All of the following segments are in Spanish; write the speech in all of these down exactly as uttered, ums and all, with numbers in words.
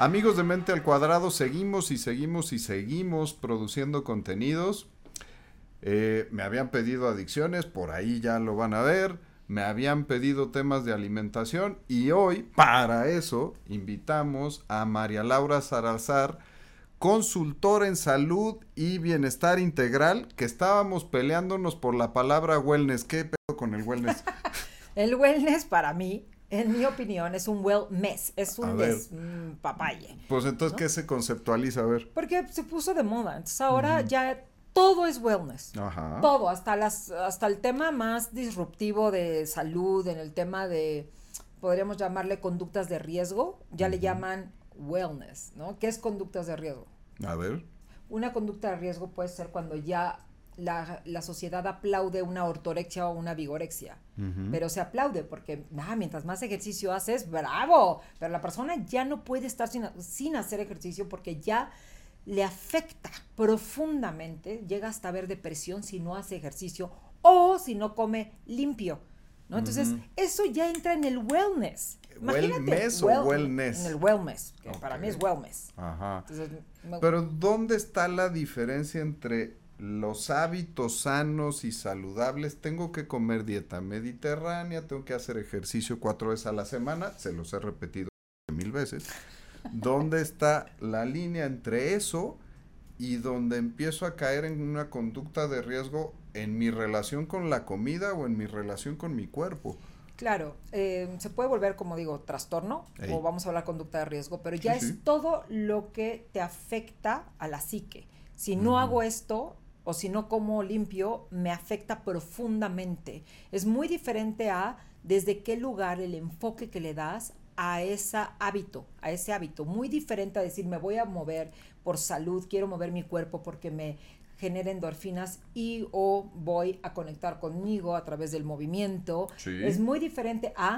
Amigos de Mente al Cuadrado, seguimos y seguimos y seguimos produciendo contenidos. Eh, me habían pedido adicciones, por ahí ya lo van a ver. Me habían pedido temas de alimentación y hoy, para eso, invitamos a María Laura Salazar, consultora en salud y bienestar integral, que estábamos peleándonos por la palabra wellness. ¿Qué pedo con el wellness? El wellness para mí, en mi opinión, es un wellness, es un despapalle. Pues entonces, ¿no? ¿Qué se conceptualiza? A ver. Porque se puso de moda, entonces ahora uh-huh. ya todo es wellness. Ajá. Todo, hasta las, hasta el tema más disruptivo de salud, en el tema de, podríamos llamarle conductas de riesgo, ya uh-huh. le llaman wellness, ¿no? ¿Qué es conductas de riesgo? A ver. Una conducta de riesgo puede ser cuando ya la, la sociedad aplaude una ortorexia o una vigorexia, uh-huh. pero se aplaude porque ah, mientras más ejercicio haces, ¡bravo! Pero la persona ya no puede estar sin, sin hacer ejercicio porque ya le afecta profundamente, llega hasta ver depresión si no hace ejercicio o si no come limpio, ¿no? Entonces, uh-huh. eso ya entra en el wellness. ¿Wellness o well, wellness? En el wellness, que okay. para mí es wellness. Ajá. Entonces, me... Pero, ¿dónde está la diferencia entre los hábitos sanos y saludables? Tengo que comer dieta mediterránea, tengo que hacer ejercicio cuatro veces a la semana, se los he repetido mil veces. ¿Dónde está la línea entre eso y donde empiezo a caer en una conducta de riesgo en mi relación con la comida o en mi relación con mi cuerpo? Claro, eh, se puede volver, como digo, trastorno, Ey. o vamos a hablar conducta de riesgo, pero ya sí, es sí. todo lo que te afecta a la psique. Si no uh-huh. hago esto o si no como limpio, me afecta profundamente. Es muy diferente a desde qué lugar el enfoque que le das a ese hábito, a ese hábito, muy diferente a decir me voy a mover por salud, quiero mover mi cuerpo porque me genera endorfinas y o voy a conectar conmigo a través del movimiento. Sí. Es muy diferente a,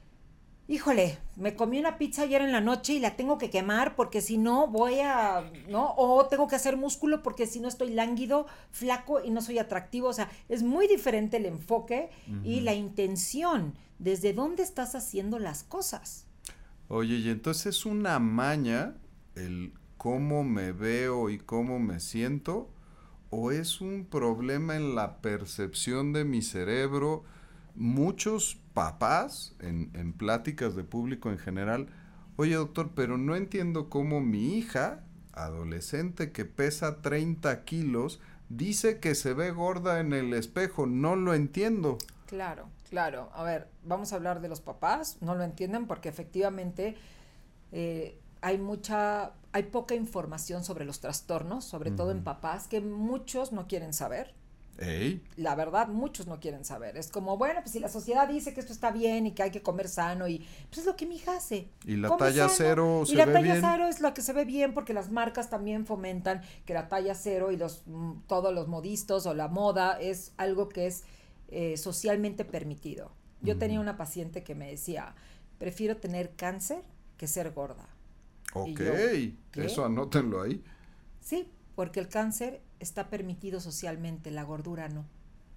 híjole, me comí una pizza ayer en la noche y la tengo que quemar porque si no voy a, ¿no? O tengo que hacer músculo porque si no estoy lánguido, flaco y no soy atractivo. O sea, es muy diferente el enfoque uh-huh. y la intención. ¿Desde dónde estás haciendo las cosas? Oye, y entonces es una maña el cómo me veo y cómo me siento, o es un problema en la percepción de mi cerebro. Muchos papás en, en pláticas de público en general, oye doctor, pero no entiendo cómo mi hija, adolescente que pesa treinta kilos, dice que se ve gorda en el espejo, no lo entiendo. Claro, claro. A ver, vamos a hablar de los papás, no lo entienden porque efectivamente eh, hay mucha, hay poca información sobre los trastornos, sobre uh-huh. todo en papás, que muchos no quieren saber. ¿Ey? La verdad, muchos no quieren saber. Es como, bueno, pues si la sociedad dice que esto está bien y que hay que comer sano y pues es lo que mi hija hace. Y la talla sano, cero y se la ve talla bien. cero es lo que se ve bien porque las marcas también fomentan que la talla cero y los todos los modistos o la moda es algo que es eh, socialmente permitido. Yo uh-huh. tenía una paciente que me decía, prefiero tener cáncer que ser gorda. Ok, yo, eso anótenlo ahí. Sí, porque el cáncer está permitido socialmente, la gordura no.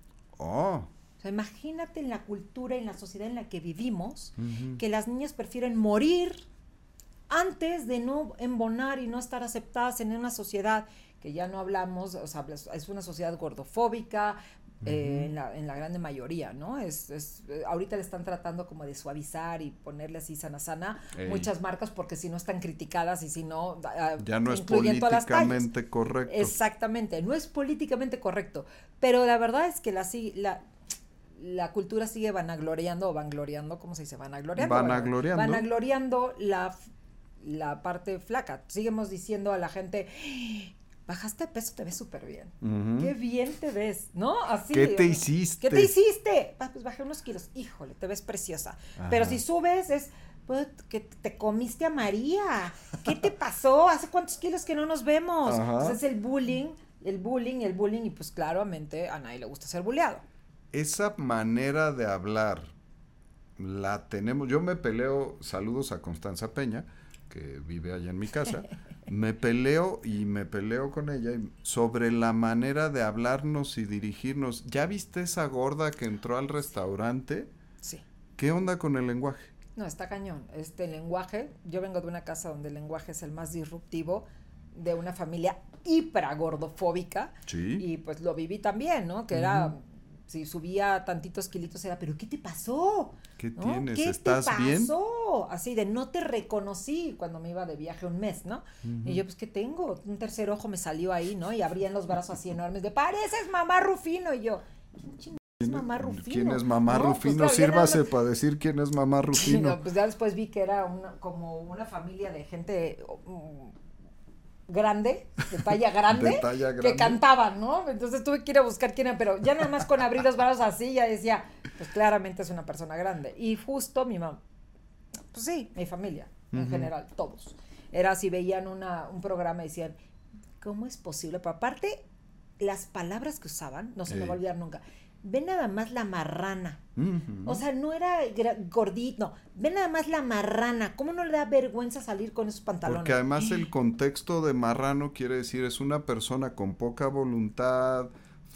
Oh. O sea, imagínate en la cultura, en la sociedad en la que vivimos, uh-huh. que las niñas prefieren morir antes de no embonar y no estar aceptadas en una sociedad que ya no hablamos, o sea, es una sociedad gordofóbica, uh-huh. eh, en, la, en la grande mayoría, ¿no? Es, es, ahorita le están tratando como de suavizar y ponerle así sana sana Ey. muchas marcas porque si no están criticadas y si no uh, ya no es políticamente correcto. Exactamente, no es políticamente correcto, pero la verdad es que la la la cultura sigue vanagloriando o vangloriando, ¿cómo se dice? Vanagloriando. Vanagloriando. Vanagloriando la la parte flaca. Seguimos diciendo a la gente, bajaste de peso, te ves súper bien. Uh-huh. Qué bien te ves, ¿no? Así. ¿Qué te hiciste? ¿Qué te hiciste? Pues bajé unos kilos. Híjole, te ves preciosa. Ajá. Pero si subes es, pues, que te comiste a María. ¿Qué te pasó? ¿Hace cuántos kilos que no nos vemos? Ajá. Entonces el bullying, el bullying, el bullying, y pues claramente a nadie le gusta ser bulleado. Esa manera de hablar la tenemos. Yo me peleo, saludos a Constanza Peña, que vive allá en mi casa, me peleo y me peleo con ella sobre la manera de hablarnos y dirigirnos. ¿Ya viste esa gorda que entró al restaurante? Sí. ¿Qué onda con el lenguaje? No, está cañón. Este lenguaje, yo vengo de una casa donde el lenguaje es el más disruptivo, de una familia hiperagordofóbica. Sí. Y pues lo viví también, ¿no? Que uh-huh. era, si subía tantitos kilitos era, ¿pero qué te pasó? ¿Qué ¿no? tienes? ¿Qué ¿Estás te pasó? bien? Así de, no te reconocí cuando me iba de viaje un mes, ¿no? Uh-huh. Y yo, pues, ¿qué tengo? Un tercer ojo me salió ahí, ¿no? Y abrían los brazos así enormes de, pareces mamá Rufino. Y yo, ¿quién es mamá Rufino? ¿Quién es mamá no, Rufino? Pues, claro, Sírvase más... para decir quién es mamá Rufino. No, pues ya después vi que era una, como una familia de gente um, grande, de talla grande, de talla grande, que cantaban, ¿no? Entonces tuve que ir a buscar quién era, pero ya nada más con abrir los brazos así, ya decía, pues claramente es una persona grande. Y justo mi mamá, pues sí, mi familia, en uh-huh. general, todos. Era si veían una, un programa y decían, ¿cómo es posible? Pero aparte, las palabras que usaban, no se Ey. me va a olvidar nunca. Ve nada más la marrana. Uh-huh. O sea, no era gordito, no. Ve nada más la marrana. ¿Cómo no le da vergüenza salir con esos pantalones? Porque además el contexto de marrano quiere decir es una persona con poca voluntad,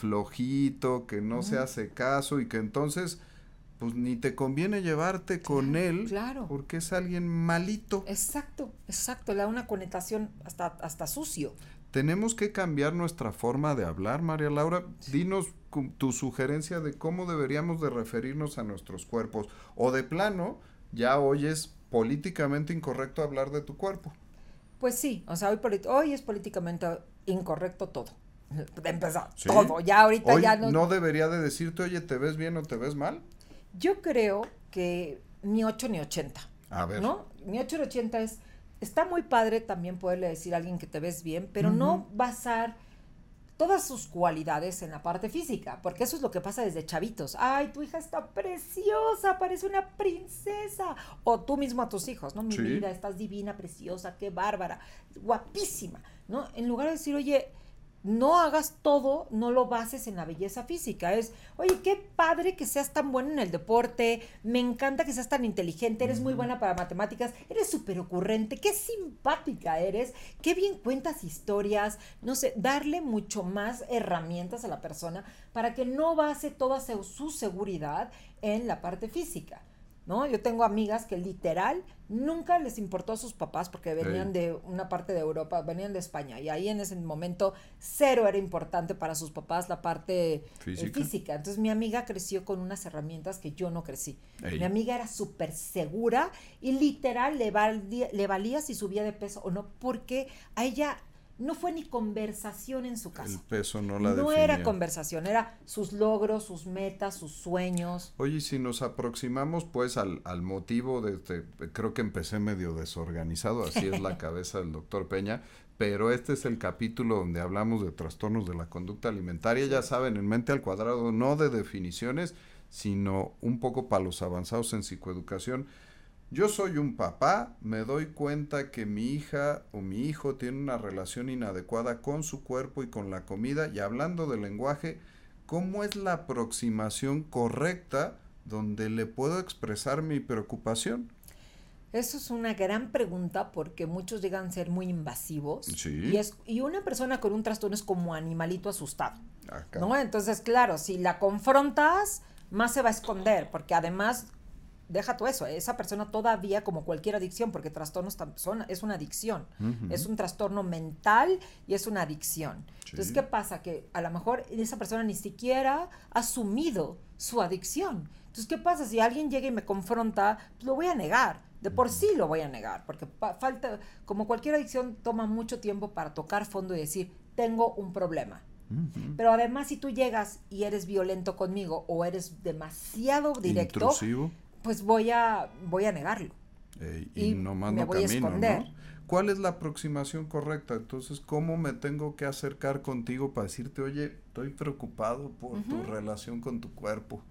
flojito, que no uh-huh. se hace caso y que entonces pues ni te conviene llevarte claro, con él claro. porque es alguien malito. Exacto, exacto. Le da una connotación hasta, hasta sucio. Tenemos que cambiar nuestra forma de hablar, María Laura. Sí. Dinos tu sugerencia de cómo deberíamos de referirnos a nuestros cuerpos. O de plano, ya hoy es políticamente incorrecto hablar de tu cuerpo. Pues sí, o sea, hoy, hoy es políticamente incorrecto todo. De empezar, ¿sí? Todo. Ya ahorita hoy ya no... no debería de decirte, oye, ¿te ves bien o te ves mal? Yo creo que ni ocho ni ochenta. A ver. ¿No? Ni ocho ni ochenta es... Está muy padre también poderle decir a alguien que te ves bien, pero uh-huh. no basar todas sus cualidades en la parte física, porque eso es lo que pasa desde chavitos. Ay, tu hija está preciosa, parece una princesa. O tú mismo a tus hijos, ¿no? Mi sí. vida, estás divina, preciosa, qué bárbara, guapísima, ¿no? En lugar de decir, oye, no hagas todo, no lo bases en la belleza física. Es, oye, qué padre que seas tan buena en el deporte, me encanta que seas tan inteligente, eres uh-huh. muy buena para matemáticas, eres súper ocurrente, qué simpática eres, qué bien cuentas historias, no sé, darle mucho más herramientas a la persona para que no base toda su seguridad en la parte física, ¿no? Yo tengo amigas que literal nunca les importó a sus papás porque venían sí. de una parte de Europa, venían de España y ahí en ese momento cero era importante para sus papás la parte física. Eh, física. Entonces mi amiga creció con unas herramientas que yo no crecí. Ey. Mi amiga era súper segura y literal le valía, le valía si subía de peso o no, porque a ella no fue ni conversación en su casa. El peso no la No definía. era conversación, era sus logros, sus metas, sus sueños. Oye, si nos aproximamos pues al, al motivo de este, creo que empecé medio desorganizado, así es la cabeza del doctor Peña, pero este es el capítulo donde hablamos de trastornos de la conducta alimentaria, ya saben, en Mente al Cuadrado, no de definiciones, sino un poco para los avanzados en psicoeducación. Yo soy un papá, me doy cuenta que mi hija o mi hijo tiene una relación inadecuada con su cuerpo y con la comida, y hablando del lenguaje, ¿cómo es la aproximación correcta donde le puedo expresar mi preocupación? Eso es una gran pregunta porque muchos llegan a ser muy invasivos. Sí. Y, es, y una persona con un trastorno es como animalito asustado, Acá. ¿no? Entonces, claro, si la confrontas, más se va a esconder, porque además... Deja tú eso, esa persona todavía, como cualquier adicción, porque trastornos son, es una adicción, uh-huh. es un trastorno mental y es una adicción. Sí. Entonces, ¿qué pasa? Que a lo mejor esa persona ni siquiera ha asumido su adicción. Entonces, ¿qué pasa? Si alguien llega y me confronta, pues lo voy a negar, de por sí lo voy a negar, porque pa- falta, como cualquier adicción, toma mucho tiempo para tocar fondo y decir, tengo un problema. Uh-huh. Pero además, si tú llegas y eres violento conmigo o eres demasiado directo, intrusivo, pues voy a voy a negarlo. Eh, y, y no más me no voy camino, a esconder. ¿no? ¿Cuál es la aproximación correcta? Entonces, ¿cómo me tengo que acercar contigo para decirte, oye, estoy preocupado por uh-huh. tu relación con tu cuerpo?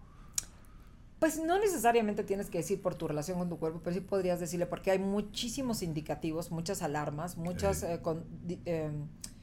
Pues no necesariamente tienes que decir por tu relación con tu cuerpo, pero sí podrías decirle, porque hay muchísimos indicativos, muchas alarmas, muchos eh, con, eh,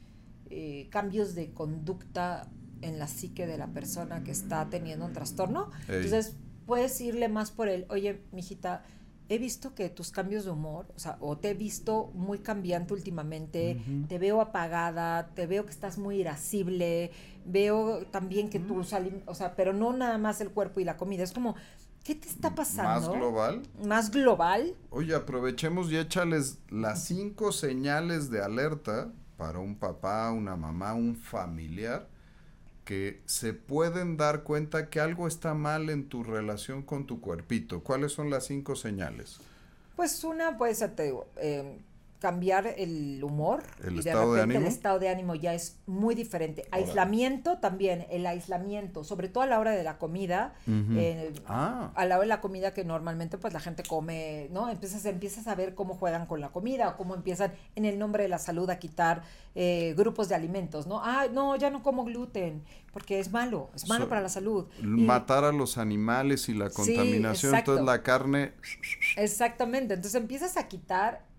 eh, cambios de conducta en la psique de la persona que está teniendo un trastorno. Ey. Entonces, puedes irle más por el, oye, mijita, he visto que tus cambios de humor, o sea, o te he visto muy cambiante últimamente, uh-huh. te veo apagada, te veo que estás muy irascible, veo también que uh-huh. tú sales, o sea, pero no nada más el cuerpo y la comida, es como ¿Qué te está pasando? ¿Más global? Más global. Oye, aprovechemos y échales las cinco señales de alerta para un papá, una mamá, un familiar, que se pueden dar cuenta que algo está mal en tu relación con tu cuerpito. ¿Cuáles son las cinco señales? Pues una puede ser, te digo, eh, cambiar el humor. ¿El y estado de de repente ánimo? el estado de ánimo ya es muy diferente. Órale. Aislamiento también, el aislamiento, sobre todo a la hora de la comida. Uh-huh. eh, ah. A la hora de la comida que normalmente pues la gente come, ¿no? Empiezas, empiezas a ver cómo juegan con la comida o cómo empiezan en el nombre de la salud a quitar eh, grupos de alimentos, ¿no? Ah, no, ya no como gluten porque es malo, es malo so, para la salud. Matar y, a los animales y la contaminación, sí, entonces la carne... Exactamente, entonces empiezas a quitar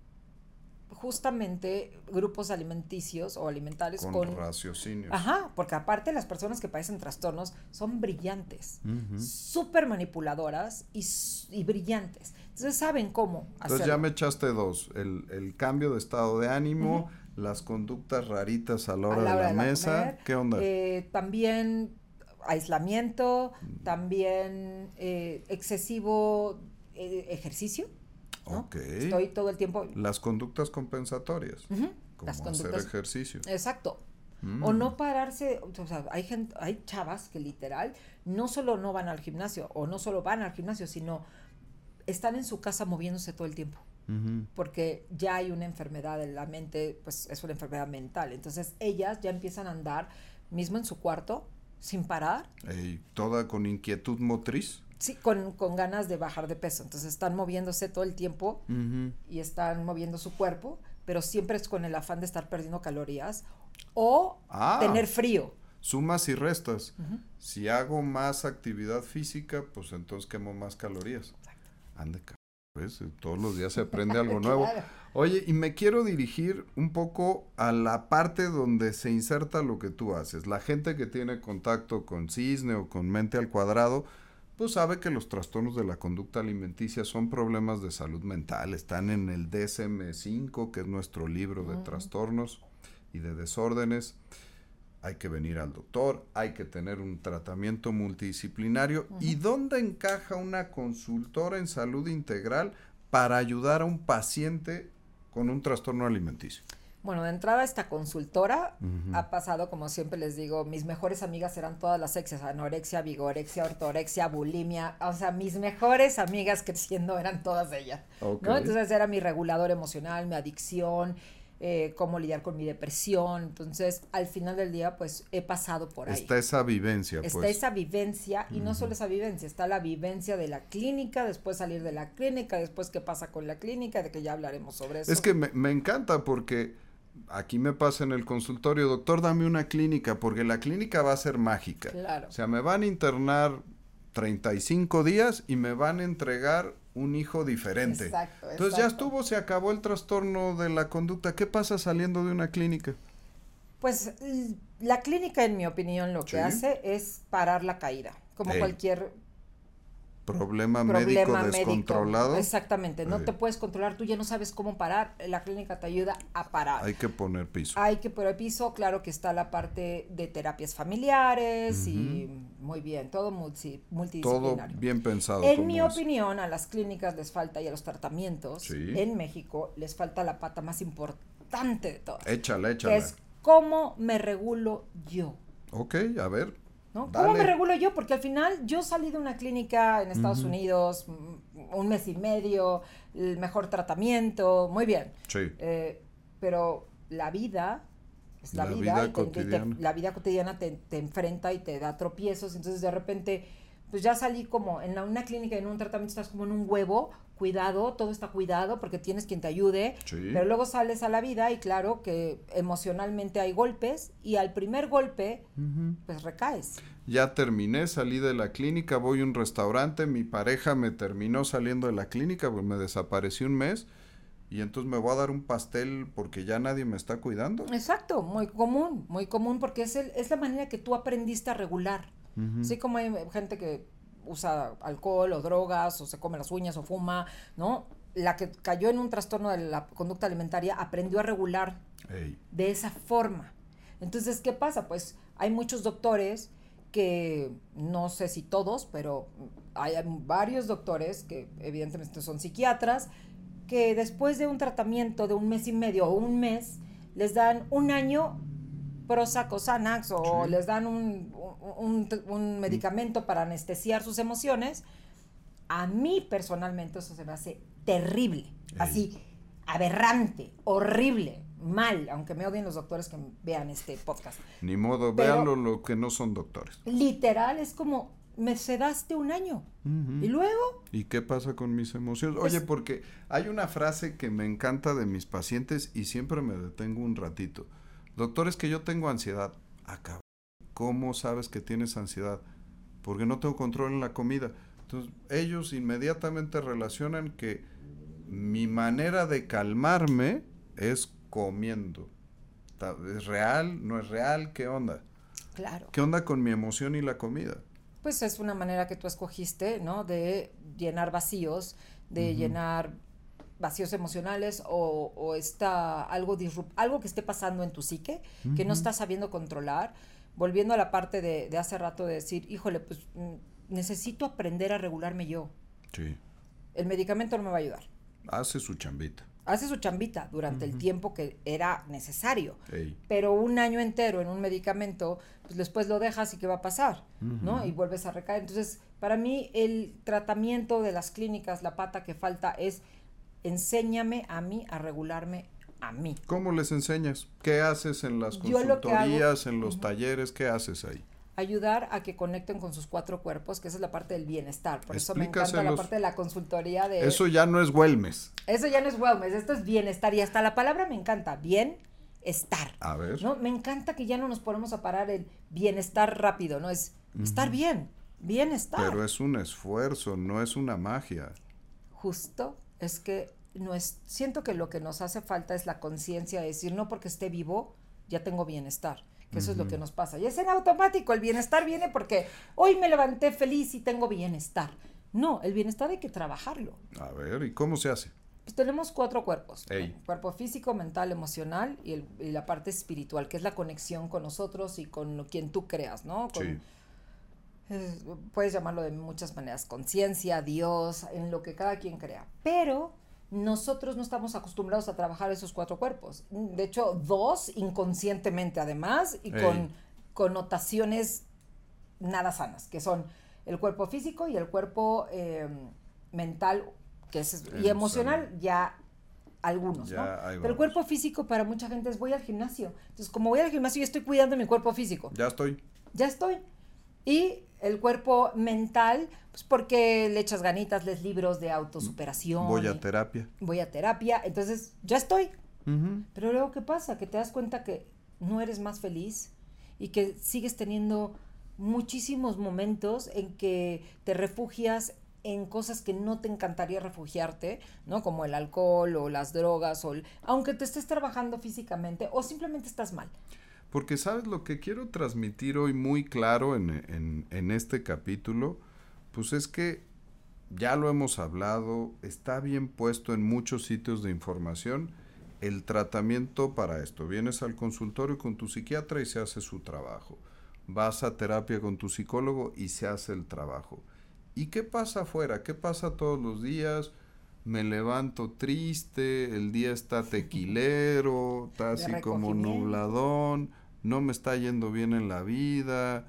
justamente grupos alimenticios o alimentarios con, con raciocinios. Ajá, porque aparte las personas que padecen trastornos son brillantes, uh-huh. súper manipuladoras y, y brillantes. Entonces saben cómo hacerlo. Entonces ya me echaste dos, el, el cambio de estado de ánimo, uh-huh. las conductas raritas a la hora, a la hora de la de mesa, comer, ¿qué onda? Eh, también aislamiento, uh-huh. también eh, excesivo eh, ejercicio. ¿no? Okay. Estoy todo el tiempo. Las conductas compensatorias, uh-huh. como Las hacer conductas, ejercicio. Exacto. Mm. O no pararse, o sea, hay gente, hay chavas que literal no solo no van al gimnasio o no solo van al gimnasio, sino están en su casa moviéndose todo el tiempo. Uh-huh. Porque ya hay una enfermedad en la mente, pues es una enfermedad mental. Entonces ellas ya empiezan a andar mismo en su cuarto sin parar. Ey, toda con inquietud motriz. Sí, con, con ganas de bajar de peso. Entonces están moviéndose todo el tiempo uh-huh. y están moviendo su cuerpo, pero siempre es con el afán de estar perdiendo calorías o ah, tener frío. Sumas y restas. Uh-huh. Si hago más actividad física, pues entonces quemo más calorías. Exacto. Ande, pues todos los días se aprende algo nuevo. Claro. Oye, y me quiero dirigir un poco a la parte donde se inserta lo que tú haces. La gente que tiene contacto con Cisne o con Mente al Cuadrado, pues sabe que los trastornos de la conducta alimenticia son problemas de salud mental, están en el D S M cinco, que es nuestro libro de uh-huh. trastornos y de desórdenes. Hay que venir al doctor, hay que tener un tratamiento multidisciplinario. Uh-huh. ¿Y dónde encaja una consultora en salud integral para ayudar a un paciente con un trastorno alimenticio? Bueno, de entrada esta consultora uh-huh. ha pasado, como siempre les digo, mis mejores amigas eran todas las exias, anorexia, vigorexia, ortorexia, bulimia, o sea, mis mejores amigas creciendo eran todas ellas, okay. ¿no? Entonces era mi regulador emocional, mi adicción, eh, cómo lidiar con mi depresión. Entonces, al final del día, pues, he pasado por ahí. Está esa vivencia, Está pues. esa vivencia, y uh-huh. no solo esa vivencia, está la vivencia de la clínica, después salir de la clínica, después qué pasa con la clínica, de que ya hablaremos sobre eso. Es que me, me encanta porque aquí me pasa en el consultorio, doctor, dame una clínica, porque la clínica va a ser mágica. Claro. O sea, me van a internar treinta y cinco días y me van a entregar un hijo diferente. Exacto, Entonces exacto. ya estuvo, se acabó el trastorno de la conducta. ¿Qué pasa saliendo de una clínica? Pues la clínica, en mi opinión, lo que ¿Sí? hace es parar la caída, como Ey. cualquier problema, problema médico descontrolado. Médico. Exactamente, no Ey. te puedes controlar, tú ya no sabes cómo parar, la clínica te ayuda a parar. Hay que poner piso. Hay que poner piso, claro que está la parte de terapias familiares uh-huh. y muy bien, todo multi, multidisciplinario. Todo bien pensado. En mi es. opinión, a las clínicas les falta y a los tratamientos ¿Sí? en México les falta la pata más importante de todas. Échala, échala. Que es cómo me regulo yo. Ok, a ver. ¿No? ¿Cómo me regulo yo? Porque al final yo salí de una clínica en Estados uh-huh. Unidos, un mes y medio, el mejor tratamiento, muy bien. Sí. Eh, pero la vida, es la, la vida, vida y te, cotidiana. Te, la vida cotidiana te, te enfrenta y te da tropiezos, entonces de repente, pues ya salí como en la, una clínica, en un tratamiento estás como en un huevo, cuidado, todo está cuidado porque tienes quien te ayude, sí. pero luego sales a la vida y claro que emocionalmente hay golpes y al primer golpe uh-huh. pues recaes. Ya terminé, salí de la clínica, voy a un restaurante, mi pareja me terminó saliendo de la clínica, pues me desaparecí un mes y entonces me voy a dar un pastel porque ya nadie me está cuidando. Exacto, muy común, muy común porque es, el, es la manera que tú aprendiste a regular. Uh-huh. Así como hay gente que usa alcohol o drogas o se come las uñas o fuma, ¿no? La que cayó en un trastorno de la conducta alimentaria aprendió a regular Ey. de esa forma. Entonces, ¿qué pasa? Pues hay muchos doctores que no sé si todos, pero hay varios doctores que evidentemente son psiquiatras, que después de un tratamiento de un mes y medio o un mes, les dan un año Prozac o Xanax o sí. les dan un, un, un, un medicamento para anestesiar sus emociones. A mí personalmente eso se me hace terrible, Ey. así, aberrante, horrible, mal, aunque me odien los doctores que vean este podcast. Ni modo, véanlo lo que no son doctores. Literal, es como, me sedaste un año, uh-huh. ¿y luego? ¿Y qué pasa con mis emociones? Oye, porque hay una frase que me encanta de mis pacientes y siempre me detengo un ratito. Doctor, es que yo tengo ansiedad. Acá, ¿cómo sabes que tienes ansiedad? Porque no tengo control en la comida. Entonces, ellos inmediatamente relacionan que mi manera de calmarme es comiendo. ¿Es real? ¿No es real? ¿Qué onda? Claro. ¿Qué onda con mi emoción y la comida? Pues es una manera que tú escogiste, ¿no? De llenar vacíos, de uh-huh. llenar vacíos emocionales o, o está algo disrupt, algo que esté pasando en tu psique, uh-huh. que no estás sabiendo controlar. Volviendo a la parte de, de hace rato de decir, híjole, pues necesito aprender a regularme yo. Sí. El medicamento no me va a ayudar. Hace su chambita. Hace su chambita durante uh-huh. el tiempo que era necesario. Ey. Pero un año entero en un medicamento, pues después lo dejas y ¿qué va a pasar? Uh-huh. ¿No? Y vuelves a recaer. Entonces, para mí, el tratamiento de las clínicas, la pata que falta es enséñame a mí a regularme a mí. ¿Cómo les enseñas? ¿Qué haces en las consultorías, hago, en los uh-huh. talleres? ¿Qué haces ahí? Ayudar a que conecten con sus cuatro cuerpos, que esa es la parte del bienestar. Por eso me encanta la parte de la consultoría de... Eso ya no es wellness. Eso ya no es wellness, esto es bienestar. Y hasta la palabra me encanta, bienestar. A ver. ¿No? Me encanta que ya no nos ponemos a parar el bienestar rápido, ¿no? Es uh-huh. estar bien, bienestar. Pero es un esfuerzo, no es una magia. Justo, es que no es... Siento que lo que nos hace falta es la conciencia de decir, no porque esté vivo, ya tengo bienestar. Que eso uh-huh. es lo que nos pasa. Y es en automático, el bienestar viene porque hoy me levanté feliz y tengo bienestar. No, el bienestar hay que trabajarlo. A ver, ¿y cómo se hace? Pues tenemos cuatro cuerpos. Ey. Cuerpo físico, mental, emocional y, el, y la parte espiritual, que es la conexión con nosotros y con quien tú creas, ¿no? Con, sí. eh, puedes llamarlo de muchas maneras, conciencia, Dios, en lo que cada quien crea. Pero... nosotros no estamos acostumbrados a trabajar esos cuatro cuerpos. De hecho, dos inconscientemente además y Ey. con connotaciones nada sanas, que son el cuerpo físico y el cuerpo eh, mental que es, y emocional ya algunos, ya, ¿no? Pero el cuerpo físico para mucha gente es voy al gimnasio. Entonces, como voy al gimnasio, yo estoy cuidando mi cuerpo físico. Ya estoy. Ya estoy. Y el cuerpo mental, pues porque le echas ganitas, lees libros de autosuperación. Voy a terapia. Voy a terapia, entonces ya estoy. Uh-huh. Pero luego, ¿qué pasa? Que te das cuenta que no eres más feliz y que sigues teniendo muchísimos momentos en que te refugias en cosas que no te encantaría refugiarte, ¿no? Como el alcohol o las drogas, o el, aunque te estés trabajando físicamente o simplemente estás mal. Porque sabes lo que quiero transmitir hoy muy claro en, en, en este capítulo, pues es que ya lo hemos hablado, está bien puesto en muchos sitios de información el tratamiento para esto. Vienes al consultorio con tu psiquiatra y se hace su trabajo. Vas a terapia con tu psicólogo y se hace el trabajo. ¿Y qué pasa afuera? ¿Qué pasa todos los días? Me levanto triste, el día está tequilero, está así como nubladón, no me está yendo bien en la vida,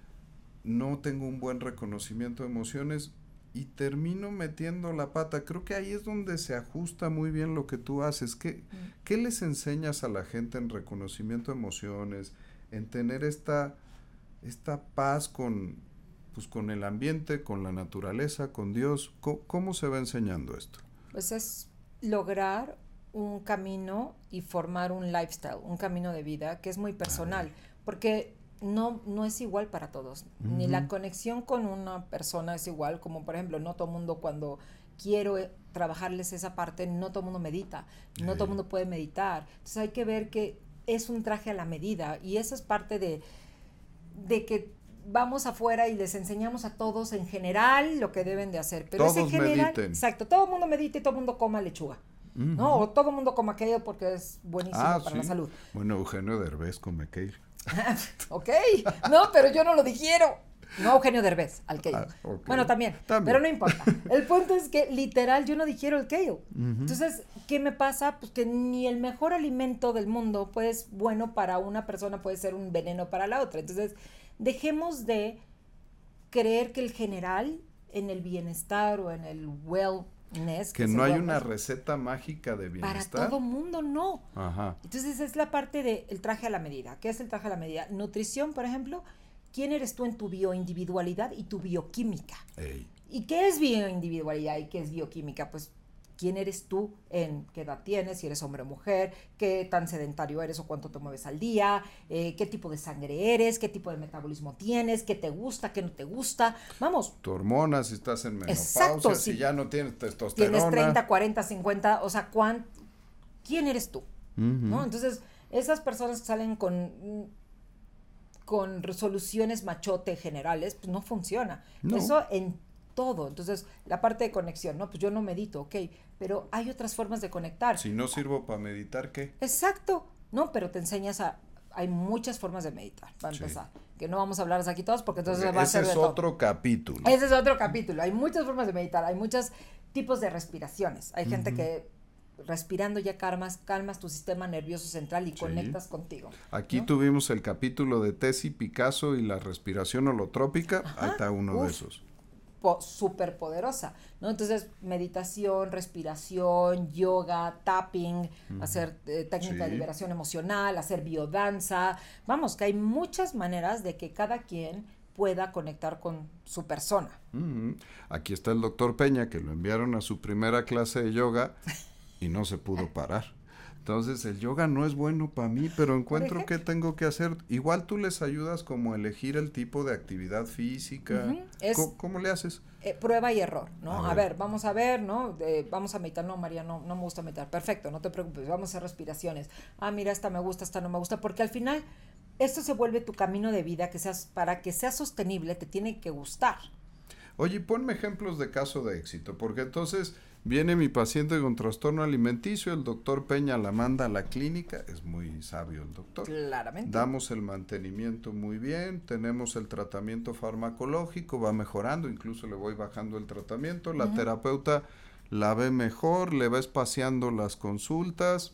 no tengo un buen reconocimiento de emociones y termino metiendo la pata. Creo que ahí es donde se ajusta muy bien lo que tú haces. ¿Qué, mm. ¿qué les enseñas a la gente en reconocimiento de emociones, en tener esta, esta paz con, pues, con el ambiente, con la naturaleza, con Dios? ¿Cómo, cómo se va enseñando esto? Pues es lograr un camino y formar un lifestyle, un camino de vida que es muy personal, porque no, no es igual para todos, uh-huh. ni la conexión con una persona es igual, como por ejemplo, no todo mundo cuando quiero trabajarles esa parte, no todo mundo medita, no sí. todo mundo puede meditar, entonces hay que ver que es un traje a la medida y eso es parte de, de que vamos afuera y les enseñamos a todos en general lo que deben de hacer. Pero todos ese general, mediten. Exacto, todo el mundo medite y todo el mundo coma lechuga. Uh-huh. ¿No? O todo el mundo coma kale porque es buenísimo ah, para sí. la salud. Bueno, Eugenio Derbez come kale. Ok, no, pero yo no lo digiero. No Eugenio Derbez, al kale. Ah, okay. Bueno, también, también, pero no importa. El punto es que literal yo no digiero el kale. Uh-huh. Entonces, ¿qué me pasa? Pues que ni el mejor alimento del mundo, pues bueno para una persona puede ser un veneno para la otra. Entonces, dejemos de creer que el general en el bienestar o en el wellness. Que, que no hay wellness, una receta mágica de bienestar. Para todo mundo, no. Ajá. Entonces, es la parte del traje a la medida. ¿Qué es el traje a la medida? Nutrición, por ejemplo. ¿Quién eres tú en tu bioindividualidad y tu bioquímica? Ey. ¿Y qué es bioindividualidad y qué es bioquímica? Pues, ¿quién eres tú en qué edad tienes, si eres hombre o mujer, qué tan sedentario eres o cuánto te mueves al día, eh, qué tipo de sangre eres, qué tipo de metabolismo tienes, qué te gusta, qué no te gusta? Vamos. Tu hormona, si estás en menopausia, exacto, si, si ya no tienes testosterona. Tienes treinta, cuarenta, cincuenta, o sea, ¿cuán, ¿quién eres tú? Uh-huh. ¿No? Entonces, esas personas que salen con... con resoluciones machote generales, pues no funciona. No. Eso en todo. Entonces, la parte de conexión, ¿no? Pues yo no medito, ok, pero hay otras formas de conectar. Si no sirvo para meditar, ¿qué? Exacto. No, pero te enseñas a... Hay muchas formas de meditar, para sí. empezar. Que no vamos a hablarlas aquí todas porque entonces porque va a ser de Ese es otro todo. capítulo. Ese es otro capítulo. Hay muchas formas de meditar, hay muchos tipos de respiraciones. Hay uh-huh. gente que... respirando ya calmas, calmas tu sistema nervioso central y sí. conectas contigo. Aquí ¿no? tuvimos el capítulo de Tessie Picasso y la respiración holotrópica. Ajá. Ahí está uno Uf, de esos. Po- súper poderosa, ¿no? Entonces, meditación, respiración, yoga, tapping, uh-huh. hacer eh, técnica sí. de liberación emocional, hacer biodanza. Vamos, que hay muchas maneras de que cada quien pueda conectar con su persona. Uh-huh. Aquí está el doctor Peña, que lo enviaron a su primera clase de yoga y no se pudo parar. Entonces, el yoga no es bueno para mí, pero encuentro qué tengo que hacer. Igual tú les ayudas como a elegir el tipo de actividad física. Uh-huh. Es, ¿Cómo, ¿Cómo le haces? Eh, prueba y error, ¿no? A ver, a ver vamos a ver, ¿no? Eh, vamos a meditar. No, María, no, no me gusta meditar. Perfecto, no te preocupes, vamos a hacer respiraciones. Ah, mira, esta me gusta, esta no me gusta, porque al final esto se vuelve tu camino de vida, que seas, para que sea sostenible te tiene que gustar. Oye, ponme ejemplos de caso de éxito, porque entonces... Viene mi paciente con trastorno alimenticio, el doctor Peña la manda a la clínica, es muy sabio el doctor. Claramente. Damos el mantenimiento muy bien, tenemos el tratamiento farmacológico, va mejorando, incluso le voy bajando el tratamiento, la uh-huh. terapeuta la ve mejor, le va espaciando las consultas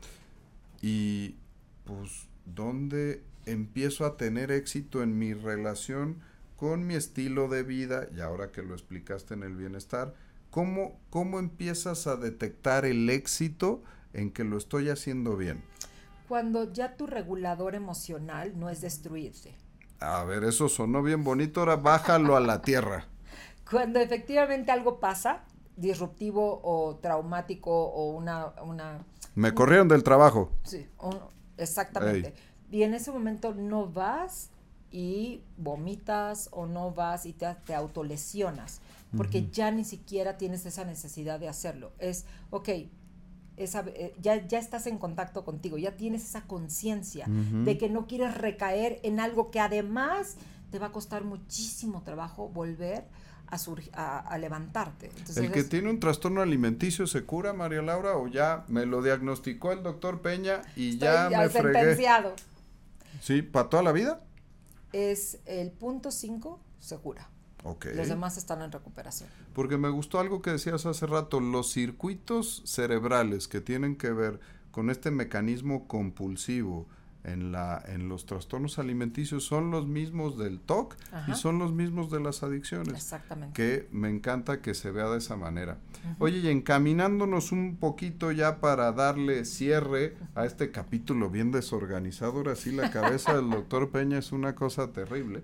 y pues ¿dónde empiezo a tener éxito en mi relación con mi estilo de vida? Y ahora que lo explicaste en el bienestar, ¿Cómo, ¿Cómo empiezas a detectar el éxito en que lo estoy haciendo bien? Cuando ya tu regulador emocional no es destruirse. A ver, eso sonó bien bonito, ahora bájalo a la tierra. Cuando efectivamente algo pasa, disruptivo o traumático o una... una Me corrieron del trabajo. Sí, un, exactamente. Ey. Y en ese momento no vas y vomitas o no vas y te, te autolesionas. Porque uh-huh. ya ni siquiera tienes esa necesidad de hacerlo. Es, ok, esa, eh, ya, ya estás en contacto contigo, ya tienes esa conciencia uh-huh. de que no quieres recaer en algo que además te va a costar muchísimo trabajo volver a, surg- a, a levantarte. Entonces, ¿El que es, tiene un trastorno alimenticio se cura, María Laura, o ya me lo diagnosticó el doctor Peña y ya, ya me sentenciado. fregué? ¿Sí? ¿Para toda la vida? Es el punto cinco, se cura. Okay. Los demás están en recuperación. Porque me gustó algo que decías hace rato, los circuitos cerebrales que tienen que ver con este mecanismo compulsivo en la en los trastornos alimenticios son los mismos del T O C Ajá. y son los mismos de las adicciones. Exactamente. Que me encanta que se vea de esa manera. Uh-huh. Oye, y encaminándonos un poquito ya para darle cierre a este capítulo bien desorganizado, ahora sí la cabeza del doctor Peña es una cosa terrible.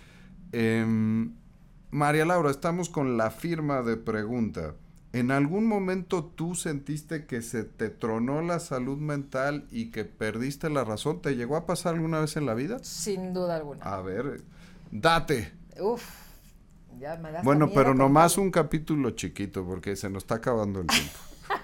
Eh, María Laura, estamos con la firma de pregunta. ¿En algún momento tú sentiste que se te tronó la salud mental y que perdiste la razón? ¿Te llegó a pasar alguna vez en la vida? Sin duda alguna. A ver, date. Uf, ya me das Bueno, pero nomás un capítulo chiquito porque se nos está acabando el tiempo.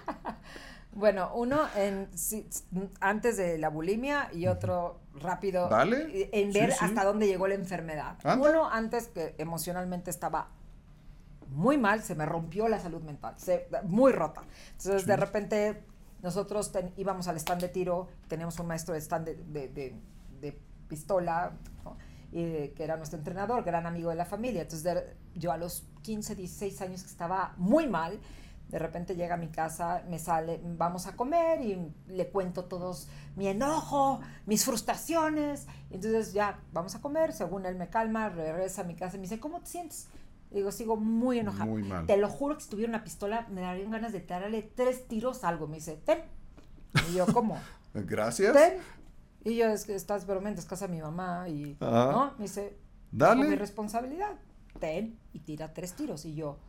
Bueno, uno en si, antes de la bulimia y otro rápido ¿Vale? en ver sí, sí. hasta dónde llegó la enfermedad. ¿Anda? Uno antes que emocionalmente estaba muy mal, se me rompió la salud mental, se, muy rota. Entonces sí. de repente nosotros ten, íbamos al stand de tiro, teníamos un maestro de stand de, de, de, de pistola, ¿no? Y, que era nuestro entrenador, gran amigo de la familia. Entonces de, yo a los quince, dieciséis años que estaba muy mal, de repente llega a mi casa, me sale, vamos a comer y le cuento todos mi enojo, mis frustraciones. Entonces ya, vamos a comer, según él me calma, regresa a mi casa y me dice, ¿cómo te sientes? Digo, sigo muy enojada. Muy mal. Te lo juro que si tuviera una pistola me darían ganas de darle tres tiros a algo. Me dice, ten. Y yo, ¿cómo? Gracias. Ten. Y yo, es que estás bromeando, es casa de mi mamá y, Ajá. ¿no? Me dice, dale. mi responsabilidad. Ten. Y tira tres tiros. Y yo,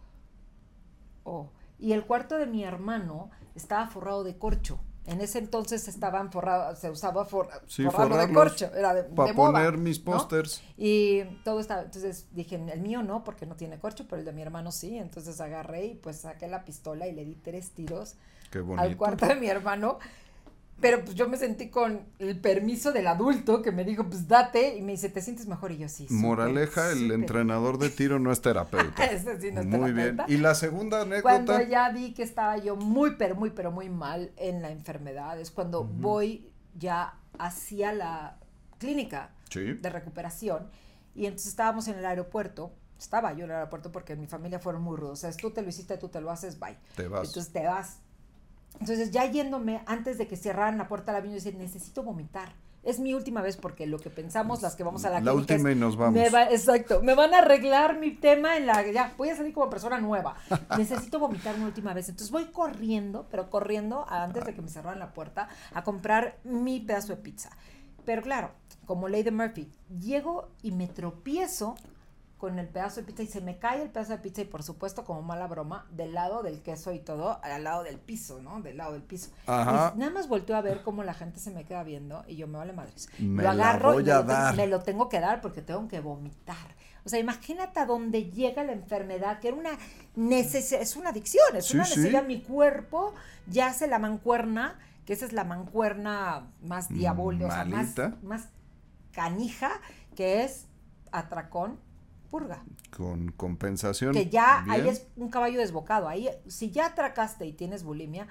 oh. Y el cuarto de mi hermano estaba forrado de corcho. En ese entonces estaban forrados, se usaba for, sí, forrarlo de corcho, era de, para de moda, poner mis ¿no? pósters. Y todo estaba, entonces dije, el mío no, porque no tiene corcho, pero el de mi hermano sí. Entonces agarré y pues saqué la pistola y le di tres tiros. Qué bonito. Al cuarto de mi hermano. Pero pues yo me sentí con el permiso del adulto que me dijo, pues date, y me dice, ¿te sientes mejor? Y yo, sí, Moraleja, súper, el súper. entrenador de tiro no es terapeuta. Ese sí no es muy terapeuta. bien. ¿Y la segunda anécdota? Cuando ya vi que estaba yo muy, pero muy, pero muy mal en la enfermedad, es cuando uh-huh. voy ya hacia la clínica sí. de recuperación, y entonces estábamos en el aeropuerto, estaba yo en el aeropuerto porque mi familia fueron muy rudos, o sea, es tú te lo hiciste, tú te lo haces, bye. Te vas. Entonces te vas. Entonces ya yéndome, antes de que cerraran la puerta del avión, yo decía, necesito vomitar. Es mi última vez porque lo que pensamos, las que vamos a la, la clínica última es, y nos vamos. Me va, exacto, me van a arreglar mi tema en la, ya, voy a salir como persona nueva. Necesito vomitar una última vez. Entonces voy corriendo, pero corriendo, antes de que me cerraran la puerta, a comprar mi pedazo de pizza. Pero claro, como ley de Murphy, llego y me tropiezo con el pedazo de pizza y se me cae el pedazo de pizza y por supuesto, como mala broma, del lado del queso y todo, al lado del piso, ¿no? Del lado del piso. Ajá. Y nada más volteo a ver cómo la gente se me queda viendo y yo me vale madres. Me lo agarro la voy y me, a lo dar. Tengo, me lo tengo que dar porque tengo que vomitar. O sea, imagínate a dónde llega la enfermedad, que era una necesidad, es una adicción, es sí, una necesidad. Sí. Mi cuerpo ya hace la mancuerna, que esa es la mancuerna más diabólica, o sea, más, más canija, que es atracón, purga. Con compensación. Que ya bien. ahí es un caballo desbocado. Ahí, si ya atracaste y tienes bulimia,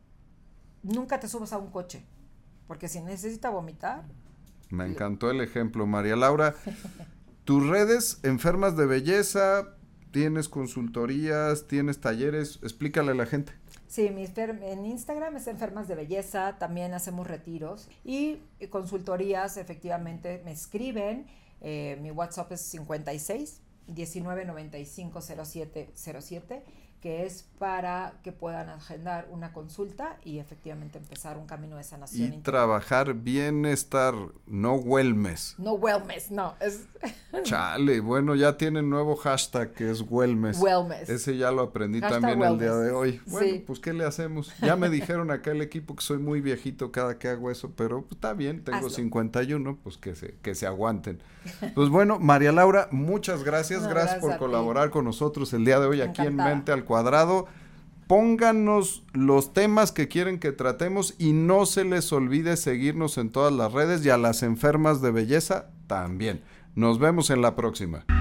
nunca te subas a un coche. Porque si necesita vomitar. Me encantó el ejemplo, María Laura. Tus redes, Enfermas de Belleza, tienes consultorías, tienes talleres, explícale a la gente. Sí, mi en Instagram es Enfermas de Belleza, también hacemos retiros y consultorías, efectivamente me escriben. Eh, mi WhatsApp es cincuenta y seis, diecinueve noventa y cinco, cero siete cero siete, que es para que puedan agendar una consulta y efectivamente empezar un camino de sanación. Y interior. Trabajar bienestar, no wellness. No wellness, no. Es Chale, bueno, ya tienen nuevo hashtag que es wellness. Wellness. Ese ya lo aprendí hashtag también wellness. El día de hoy. Bueno, sí. Pues ¿qué le hacemos? Ya me dijeron acá el equipo que soy muy viejito cada que hago eso, pero pues, está bien, tengo Hazlo. cincuenta y uno, pues que se, que se aguanten. Pues bueno, María Laura, muchas gracias, no, gracias, gracias por colaborar ti. Con nosotros el día de hoy aquí Encantada. En Mente al Cuadrado. Pónganos los temas que quieren que tratemos y no se les olvide seguirnos en todas las redes y a las enfermas de belleza también. Nos vemos en la próxima.